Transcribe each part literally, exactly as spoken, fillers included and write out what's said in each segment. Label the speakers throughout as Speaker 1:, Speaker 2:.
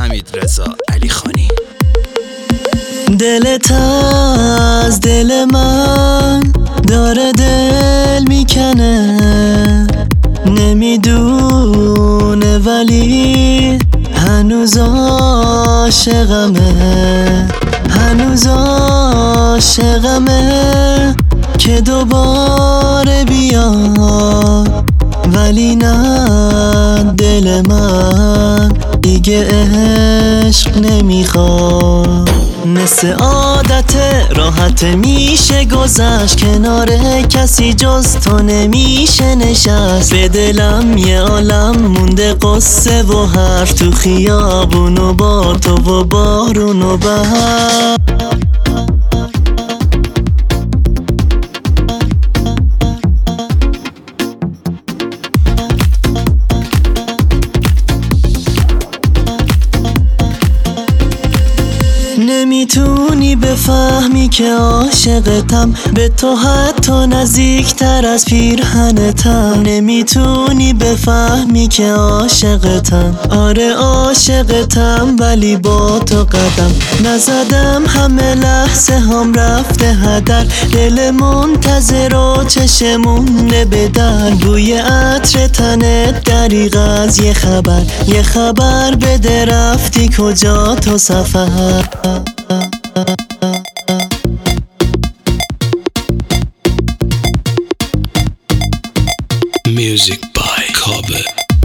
Speaker 1: حمیدرضا علیخانی.
Speaker 2: دلت از دل من داره دل میکنه، نمیدونه ولی هنوز عاشقمه، هنوز عاشقمه که دوباره بیاد. ولی نه، دل من دیگه عشق نمیخواد. مثل عادت راحت میشه گذشت، کنار کسی جز تو نمیشه نشست. به دلم یه عالم مونده قصه و حرف، تو خیابون و با تو و بارون و بهار. نمیتونی بفهمی که عاشقتم، به تو حتی نزدیکتر از پیرهنتم. نمیتونی بفهمی که عاشقتم، آره عاشقتم، ولی با تو قدم نزدم. همه لحظه هم رفته هدر، دل منتظر و چشمونه بدن. بوی عطر تنت دریغ از یه خبر، یه خبر بده رفتی کجا تو سفر.
Speaker 1: Music by Kobbe.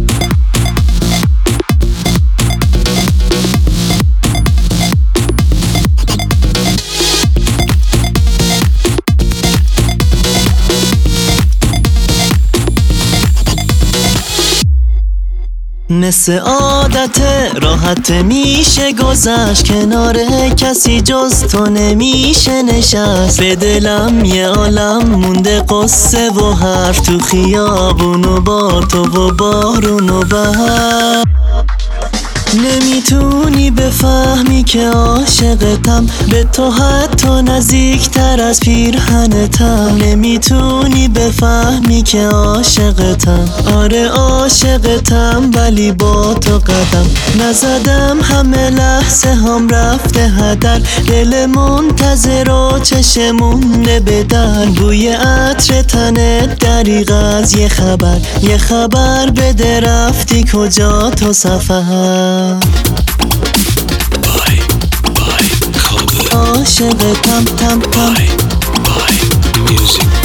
Speaker 2: مثل عادت راحت میشه گذشت، کنار کسی جز تو نمیشه نشست. به دلم یه عالم مونده قصه و حرف، تو خیابون و با تو و بارون و بهار. نمیتونی بفهمی که عاشقتم، به تو حتی نزدیکتر از پیرهنتم. نمیتونی بفهمی که عاشقتم، آره عاشقتم، ولی با تو قدم نزدم. همه لحظه هم رفته هدر، دل منتظر و چشمونه بدن. بوی عطر تنت دریغ از یه خبر، یه خبر بده رفتی کجا تو سفر.
Speaker 1: Bye, bye, Kobbe.
Speaker 2: عاشقتم تم تم.
Speaker 1: Bye, bye, music.